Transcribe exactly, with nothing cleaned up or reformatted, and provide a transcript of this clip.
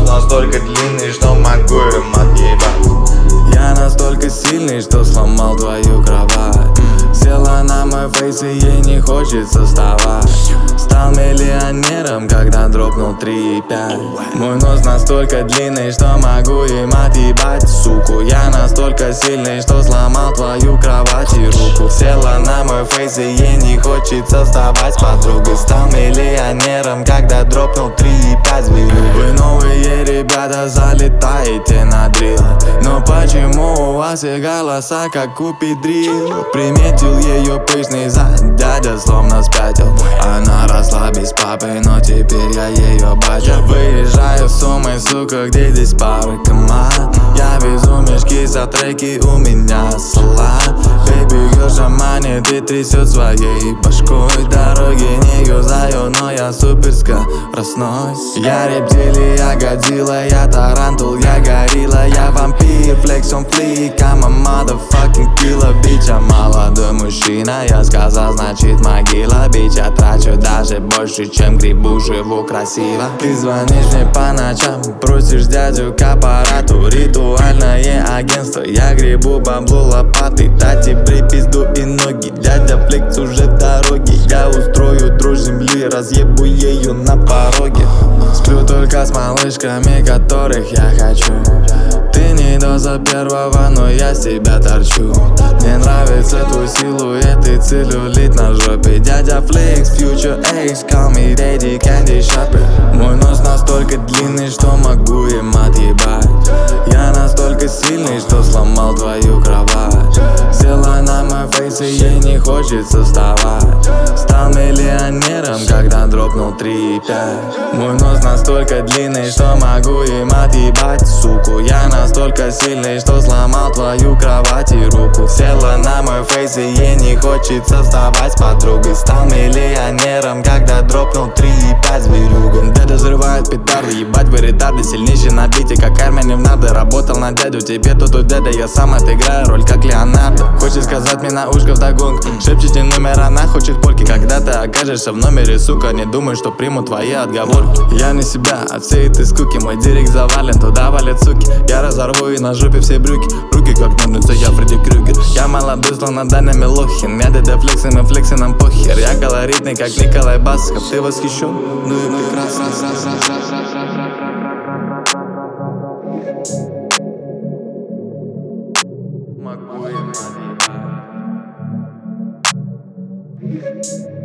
настолько длинный, что могу им отъебать. Я настолько сильный, что сломал твою кровать. Села на мой фейс и ей не хочется вставать. Стал миллионером, когда дропнул три и пять. Мой нос настолько длинный, что могу им отъебать. Суку, я настолько сильный, что сломал твою кровать и руку. Села на мой фейс и ей не хочется вставать с подругой. Стал миллионером, когда дропнул три и пять. Вы новые ребята, залетаете на дрил. Но почему у вас и голоса, как у Педрил? Приметил ее пышный зад, дядя словно спятил. Она росла без папы, но теперь я ее батя. Выезжаю с суммой, сука, где здесь пары команд? Я везу мешки за треки, у меня салат. Baby girl шаманит и трясет своей башкой. Дороги не юзаю, но я супер скоростной. Я рептилия, годзилла, я тарантул, я горилла. Я вампир, флекс он флик, I'm a motherfucking killer. Bitch, я молодой мужчина, я сказал, значит могила. Bitch, я трачу даже больше, чем грибу, живу красиво. Ты звонишь мне по ночам, просишь дядю к аппарату. Ритуальное агентство, я грибу бабло лопатой. Дайте припизду и ноги, дядя флекс уже в дороге. Я устрою дрожь земли, разъебу ее на пороге. Сплю только с малышками, которых я хочу. Ты не доза первого, но я себя торчу. Мне нравится твой силуэт и целлюлит на жопе. Дядя Flex, Future X, call me Daddy Candy Shopper. Мой нос настолько длинный, что могу им отъебать. Я настолько сильный, что сломал твою кровать. Села на мой фейс и ей не хочется вставать. Стал миллионером, когда дропнул три и пять. Мой нос настолько длинный, что могу им отъебать. Суку, я настолько сильный, что сломал твою кровать и руку. Села на мой фейс и ей не хочется вставать с подругой. Стал миллионером, когда дропнул три и пять зверюга. Дядя взрывает петарды, ебать вы ретарды. Сильнейший на бите, как Армянин надо. Работал на дядю, тебе тут у дядя. Я сам отыграю роль, как Леонардо. Хочет сказать мне на ушко вдогонку. Шепчете номер, она хочет польки. Когда ты окажешься в номере, сука, не думай, что примут твои отговорки. Я не себя от всей этой скуки. Мой директ завален, туда валят суки. Я разорву и на жопе все брюки. Руки как ножницы, я Фредди Крюгер. Я молодой, словно Даня Милохин. Я дядя флексим и флекси нам похер. Я колоритный, как Николай Басков. Ты восхищен? Ну и прекрасно. Могу им отъебать.